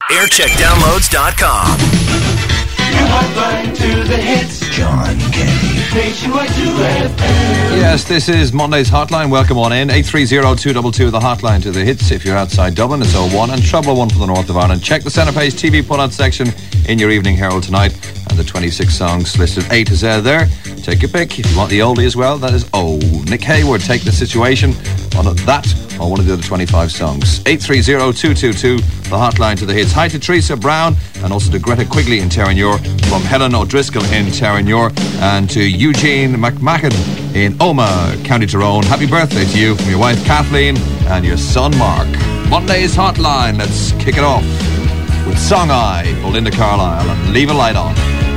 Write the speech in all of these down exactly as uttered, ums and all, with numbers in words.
aircheck downloads dot com. Hotline to the hits. John Kenny. Nationwide two F M. Yes, this is Monday's Hotline. Welcome on in. eight three zero, two two two, the hotline to the hits. If you're outside Dublin, it's oh one and treble one for the north of Ireland. Check the centre page T V put-out section in your Evening Herald tonight. And the twenty-six songs listed A to Z there. Take your pick. If you want the oldie as well, that is O. Nick Hayward, Take the Situation on that or one of the other twenty-five songs. eight three zero, two two two, the hotline to the hits. Hi to Teresa Brown and also to Greta Quigley in Terranure, from Helen O'Driscoll in Terranure, and to Eugene McMacken in Oma, County Tyrone. Happy birthday to you from your wife Kathleen and your son Mark. Monday's Hotline. Let's kick it off with Song I, Belinda Carlisle, and Leave a Light On.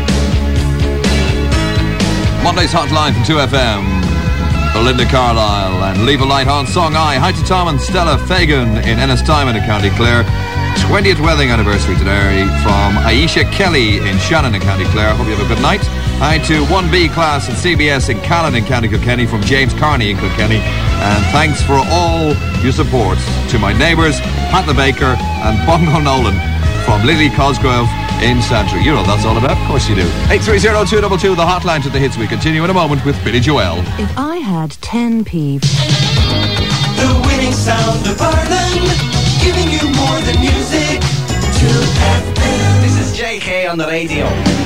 Monday's Hotline from two F M. Belinda Carlisle and Leave a Light On. Song I. Hi to Tom and Stella Fagan in Ennistimon in County Clare. twentieth wedding anniversary today from Aisha Kelly in Shannon in County Clare. Hope you have a good night. Hi to one B class at C B S in Callan in County Kilkenny from James Carney in Kilkenny. And thanks for all your support to my neighbours, Pat the Baker and Bongo Nolan from Lily Cosgrove in Santry. You know what that's all about, of course you do. eight three zero, two two two, the hotline to the hits. We continue in a moment with Billy Joel. If I had ten p. The winning sound of Ireland, giving you more than music. two F M. This is J K on the radio.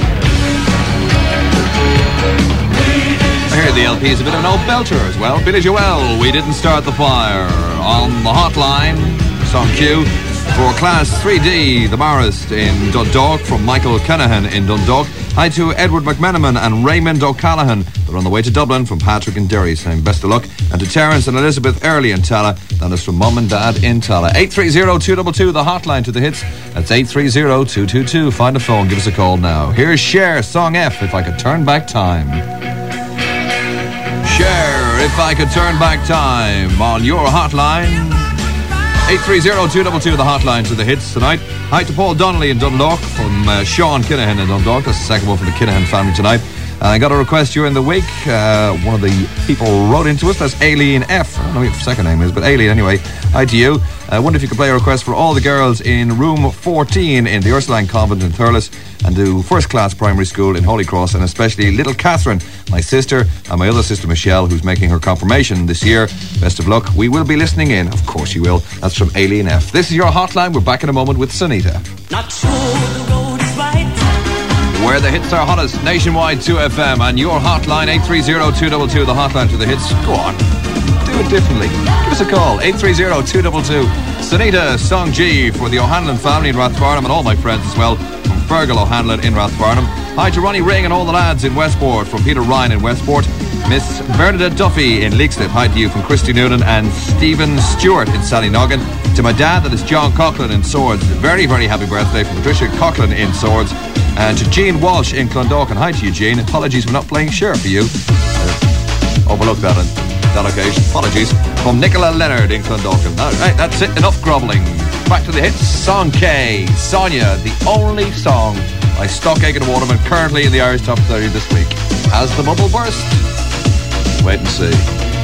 I hear the L P is a bit of an old belter as well. Billy Joel, We Didn't Start the Fire. On the hotline, song Q. For Class three D, The Marist in Dundalk, from Michael Kenahan in Dundalk. Hi to Edward McMenamin and Raymond O'Callaghan. They're on the way to Dublin from Patrick and Derry, saying best of luck. And to Terence and Elizabeth Early in Tala. That is from Mum and Dad in Tala. eight three zero, two two two, the hotline to the hits. That's eight three zero, two two two. Find a phone, give us a call now. Here's Cher, Song F, If I Could Turn Back Time. Cher, If I Could Turn Back Time on your hotline. eight three zero, two two two, the hotline to the hits tonight. Hi to Paul Donnelly in Dundalk from uh, Sean Kinahan in Dundalk. That's the second one from the Kinahan family tonight. Uh, I got a request during the week. Uh, one of the people wrote into us. That's Aileen F. I don't know what her second name is, but Aileen anyway. Hi to you. I uh, wonder if you could play a request for all the girls in room fourteen in the Ursuline Convent in Thurles and do first class primary school in Holy Cross, and especially little Catherine, my sister, and my other sister Michelle, who's making her confirmation this year. Best of luck. We will be listening in. Of course you will. That's from Aileen F. This is your hotline. We're back in a moment with Sunita. Not sure the road is right. Where the hits are hottest, nationwide two F M, and your hotline eight three zero, two two two, the hotline to the hits. Go on, do it differently. Give us a call, eight three zero, two two two. Sunita, Song G for the O'Hanlon family in Rathfarnham and all my friends as well from Fergal O'Hanlon in Rathfarnham. Hi to Ronnie Ring and all the lads in Westport from Peter Ryan in Westport. Miss Bernadette Duffy in Leixlip. Hi to you from Christy Noonan and Stephen Stewart in Sallynoggin. To my dad, that is John Coughlin in Swords. Very, very happy birthday from Patricia Coughlin in Swords. And to Jean Walsh in Clondalkin. Hi to you, Jean. Apologies for not playing Cher for you. Uh, overlooked that on that occasion. Apologies. From Nicola Leonard in Clondalkin. All right, that's it. Enough grovelling. Back to the hits. Song K. Sonia, the only song by Stockacre and Waterman currently in the Irish Top thirty this week. Has the bubble burst? Wait and see.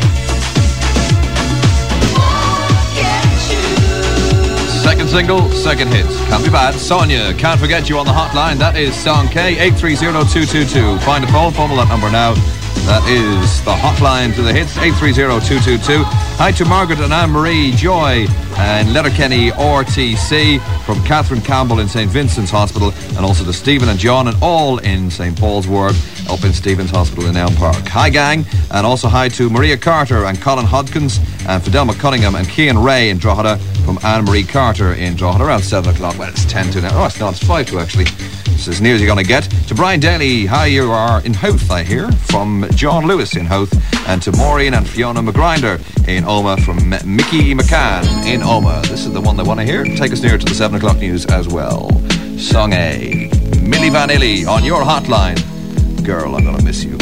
Second single, second hit. Can't be bad. Sonia, Can't Forget You on the hotline. That is Song K, eight three zero, two two two. Find a phone, fumble that number now. That is the hotline to the hits, eight three zero, two two two. Hi to Margaret and Anne-Marie Joy and Letterkenny R T C from Catherine Campbell in Saint Vincent's Hospital, and also to Stephen and John and all in Saint Paul's Ward up in Stephen's Hospital in Elm Park. Hi gang, and also hi to Maria Carter and Colin Hodkins and Fidelma Cunningham and Cian Ray in Drogheda from Anne-Marie Carter in Drogheda around seven o'clock. Well, it's ten to now. Oh, it's not, it's five to actually. It's as near as you're going to get. To Brian Daly, hi, you are in Howth, I hear, from John Lewis in Howth, and to Maureen and Fiona McGrinder in Oma from M- Mickey McCann in Oma. This is the one they want to hear. Take us near to the seven o'clock news as well. Song A, Milli Vanilli on your hotline. Girl, I'm gonna miss you.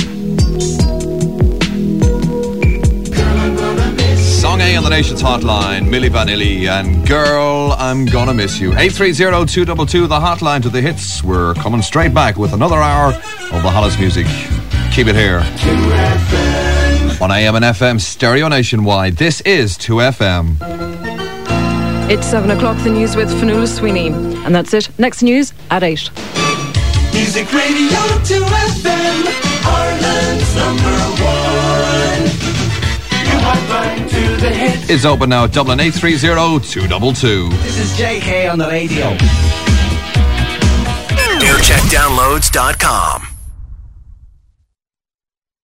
Song A on the nation's hotline, Milli Vanilli and Girl, I'm Gonna Miss You. eight three zero, two two two, the hotline to the hits. We're coming straight back with another hour of the hottest music. Keep it here. two F M. On A M and F M stereo nationwide, this is two F M. It's seven o'clock, the news with Fionnuala Sweeney. And that's it. Next news at eight. Music Radio two F M, Ireland's number one. You hotline to the hits. It's open now at Dublin eight three zero two two two. This is J K on the radio. air check downloads dot com.